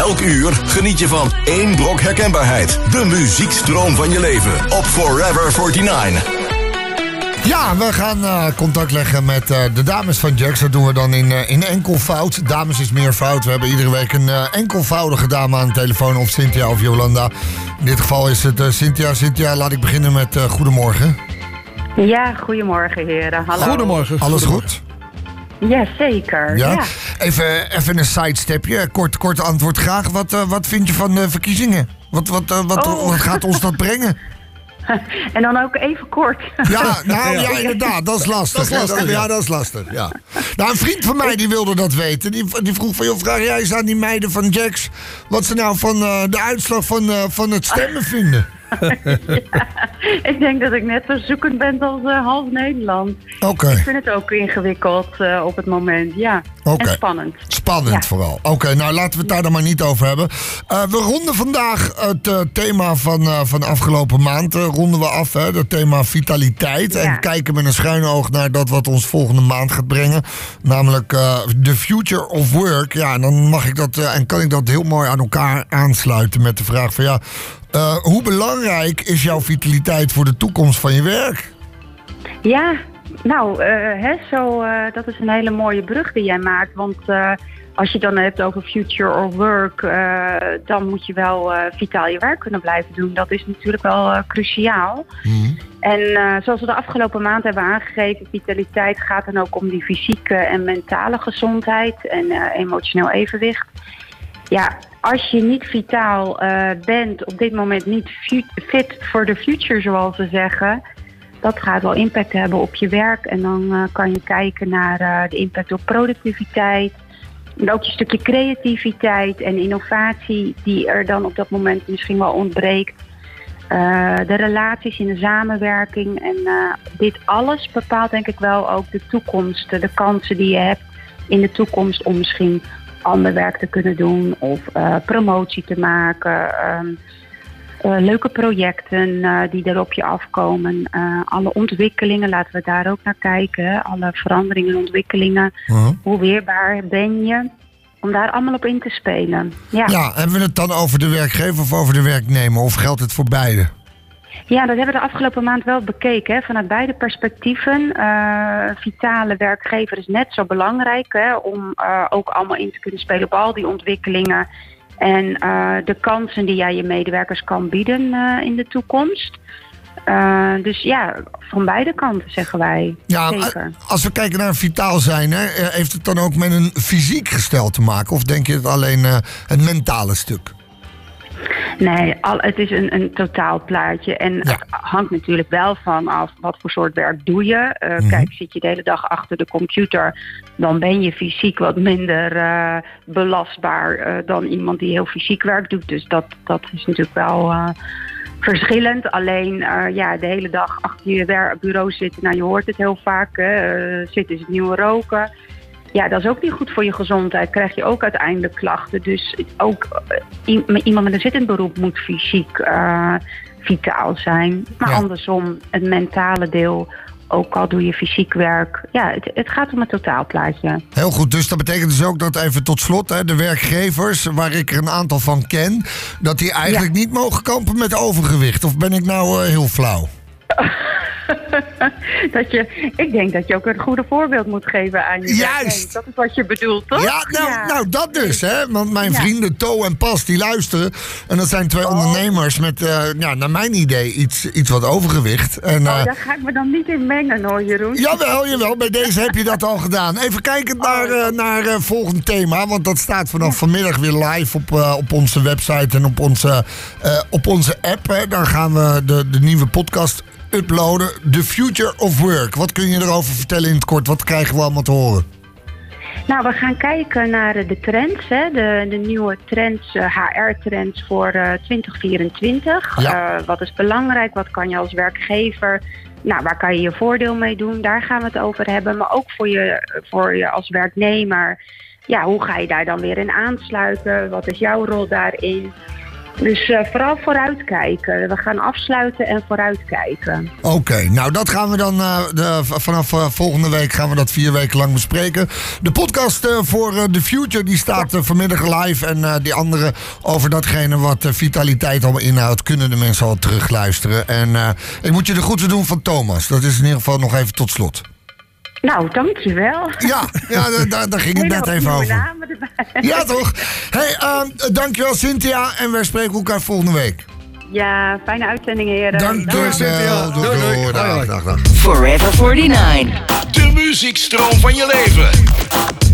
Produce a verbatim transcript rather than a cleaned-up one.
Elk uur geniet je van één brok herkenbaarheid. De muziekstroom van je leven op Forever negenenveertig. Ja, we gaan uh, contact leggen met uh, de dames van Jax. Dat doen we dan in, uh, in enkelvoud. Dames is meer fout. We hebben iedere week een uh, enkelvoudige dame aan de telefoon. Of Cynthia of Jolanda. In dit geval is het uh, Cynthia. Cynthia, laat ik beginnen met uh, goedemorgen. Ja, goedemorgen heren. Hallo. Goedemorgen. Alles goed? Ja, zeker. Ja? Ja. Even, even een sidestepje. Kort, kort antwoord graag. Wat, uh, wat vind je van de verkiezingen? Wat, wat, uh, wat, Oh. wat gaat ons dat brengen? En dan ook even kort. Ja, nou ja, inderdaad, dat is lastig. Dat is lastig, hè? ja. Ja, dat is lastig. Ja. Nou, een vriend van mij die wilde dat weten. Die, die vroeg van, joh, vraag jij eens aan die meiden van Jax wat ze nou van uh, de uitslag van, uh, van het stemmen vinden. Ja, ik denk dat ik net zo zoekend ben als uh, half Nederland. Oké. Okay. Ik vind het ook ingewikkeld uh, op het moment, ja. Okay. En spannend. Spannend ja. Vooral. Oké, okay, nou laten we het daar dan maar niet over hebben. Uh, we ronden vandaag het uh, thema van, uh, van afgelopen maand. Uh, ronden we af, hè, het thema vitaliteit. Ja. En kijken met een schuine oog naar dat wat ons volgende maand gaat brengen. Namelijk uh, the future of work. Ja, en dan mag ik dat uh, en kan ik dat heel mooi aan elkaar aansluiten met de vraag van ja, uh, hoe belangrijk is jouw vitaliteit voor de toekomst van je werk? Ja, nou, uh, hè, zo, uh, dat is een hele mooie brug die jij maakt. Want uh, als je het dan hebt over future of work, uh, dan moet je wel uh, vitaal je werk kunnen blijven doen. Dat is natuurlijk wel uh, cruciaal. Mm-hmm. En uh, zoals we de afgelopen maand hebben aangegeven, vitaliteit gaat dan ook om die fysieke en mentale gezondheid en uh, emotioneel evenwicht. Ja, als je niet vitaal uh, bent, op dit moment niet fit for the future, zoals ze zeggen, dat gaat wel impact hebben op je werk. En dan uh, kan je kijken naar uh, de impact op productiviteit. En ook je stukje creativiteit en innovatie die er dan op dat moment misschien wel ontbreekt. Uh, de relaties in de samenwerking. En uh, dit alles bepaalt denk ik wel ook de toekomst. De kansen die je hebt in de toekomst om misschien ander werk te kunnen doen. Of uh, promotie te maken. Um, Uh, leuke projecten uh, die er op je afkomen. Uh, alle ontwikkelingen, laten we daar ook naar kijken. Alle veranderingen en ontwikkelingen. Uh-huh. Hoe weerbaar ben je? Om daar allemaal op in te spelen. Ja. ja, hebben we het dan over de werkgever of over de werknemer? Of geldt het voor beide? Ja, dat hebben we de afgelopen maand wel bekeken. Hè, vanuit beide perspectieven. Uh, vitale werkgever is net zo belangrijk. Hè, om uh, ook allemaal in te kunnen spelen op al die ontwikkelingen. En uh, de kansen die jij je medewerkers kan bieden uh, in de toekomst. Uh, dus ja, van beide kanten zeggen wij. Ja, zeker. Als we kijken naar vitaal zijn, hè, heeft het dan ook met een fysiek gestel te maken? Of denk je het alleen uh, het mentale stuk? Nee, al, het is een, een totaalplaatje. En ja. Het hangt natuurlijk wel van af wat voor soort werk doe je. Uh, mm-hmm. Kijk, zit je de hele dag achter de computer, dan ben je fysiek wat minder uh, belastbaar uh, dan iemand die heel fysiek werk doet. Dus dat, dat is natuurlijk wel uh, verschillend. Alleen uh, ja, de hele dag achter je bureau zitten, nou je hoort het heel vaak, hè, uh, zitten is het nieuwe roken. Ja, dat is ook niet goed voor je gezondheid. Krijg je ook uiteindelijk klachten. Dus ook uh, iemand met een zittend beroep moet fysiek uh, vitaal zijn. Maar ja. Andersom, het mentale deel, ook al doe je fysiek werk. Ja, het, het gaat om het totaalplaatje. Heel goed, dus dat betekent dus ook dat even tot slot, hè, de werkgevers, waar ik er een aantal van ken, dat die eigenlijk ja. niet mogen kampen met overgewicht. Of ben ik nou uh, heel flauw? dat je, ik denk dat je ook een goede voorbeeld moet geven aan je. Juist. Dat is wat je bedoelt, toch? Ja, nou, ja. nou dat dus, hè. Want mijn ja. vrienden To en Pas, die luisteren. En dat zijn twee oh. ondernemers met, uh, ja, naar mijn idee, iets, iets wat overgewicht. En, uh, oh, daar ga ik me dan niet in mengen, hoor, Jeroen. Jawel, jawel. Bij deze heb je dat al gedaan. Even kijken naar, uh, naar uh, volgend thema. Want dat staat vanaf ja. vanmiddag weer live op, uh, op onze website en op onze, uh, op onze app. Hè. Dan gaan we de, de nieuwe podcast uploaden. The Future of Work. Wat kun je erover vertellen in het kort? Wat krijgen we allemaal te horen? Nou, we gaan kijken naar de trends. Hè? De, de nieuwe trends, uh, H R-trends voor uh, twintig vierentwintig. Ja. Uh, wat is belangrijk? Wat kan je als werkgever? Nou, waar kan je je voordeel mee doen? Daar gaan we het over hebben. Maar ook voor je, voor je als werknemer. Ja, hoe ga je daar dan weer in aansluiten? Wat is jouw rol daarin? Dus uh, vooral vooruitkijken. We gaan afsluiten en vooruitkijken. Oké, okay, nou dat gaan we dan uh, de, vanaf uh, volgende week gaan we dat vier weken lang bespreken. De podcast uh, voor uh, The Future die staat uh, vanmiddag live. En uh, die andere over datgene wat uh, vitaliteit allemaal inhoudt, kunnen de mensen al terugluisteren. En uh, ik moet je de groeten doen van Thomas. Dat is in ieder geval nog even tot slot. Nou, dankjewel. Ja, ja daar, daar ging het net even over. Namen erbij. Ja, toch? Hey, uh, dankjewel Cynthia en wij spreken elkaar volgende week. Ja, fijne uitzending, heren. Dank doei, Cynthia. Doei, doei. doei. doei. Dag, dag, dag. Forever forty-nine. De muziekstroom van je leven.